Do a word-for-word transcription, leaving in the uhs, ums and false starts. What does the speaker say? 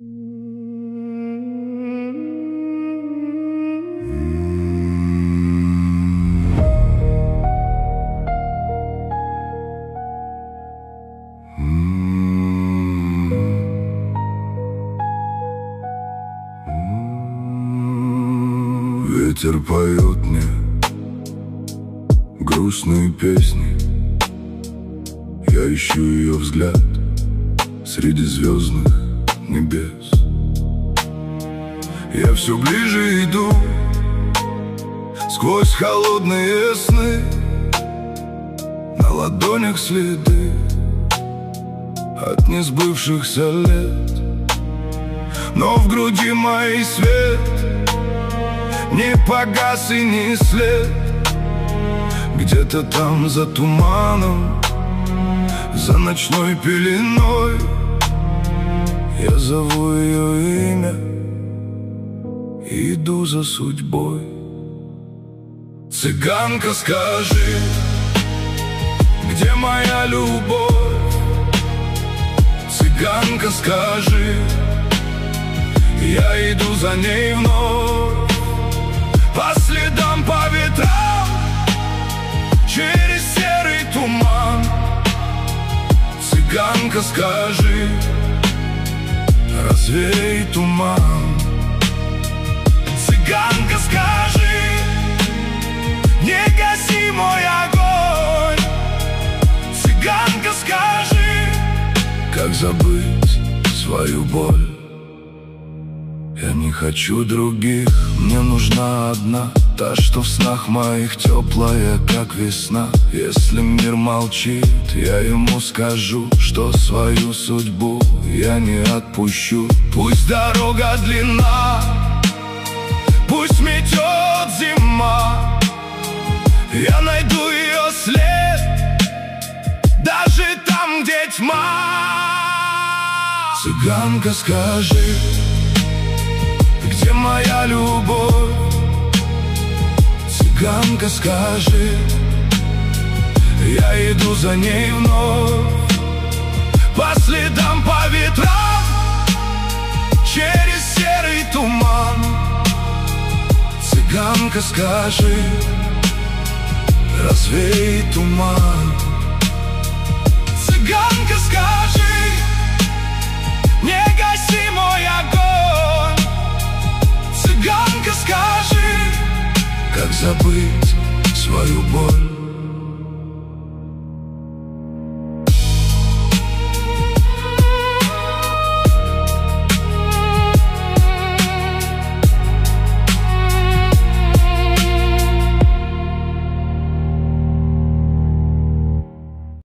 Ветер поет мне грустные песни. Я ищу ее взгляд среди звездных небес. Я все ближе иду сквозь холодные сны. На ладонях следы от несбывшихся лет, но в груди моей свет не погас и не след. Где-то там за туманом, за ночной пеленой я зову ее имя и иду за судьбой. Цыганка, скажи, где моя любовь? Цыганка, скажи, я иду за ней вновь. По следам, по ветрам, через серый туман. Цыганка, скажи, развей туман. Цыганка, скажи, не гаси мой огонь. Цыганка, скажи, как забыть свою боль? Я не хочу других, мне нужна одна, та, что в снах моих теплая, как весна. Если мир молчит, я ему скажу, что свою судьбу я не отпущу. Пусть дорога длинна, пусть метет зима, я найду ее след, даже там, где тьма. Цыганка, скажи, где моя любовь? Цыганка, скажи, я иду за ней вновь. По следам, по ветрам, через серый туман. Цыганка, скажи, развей туман. Цыганка, скажи, не гаси мой огонь. Цыганка, скажи, как забыть свою боль?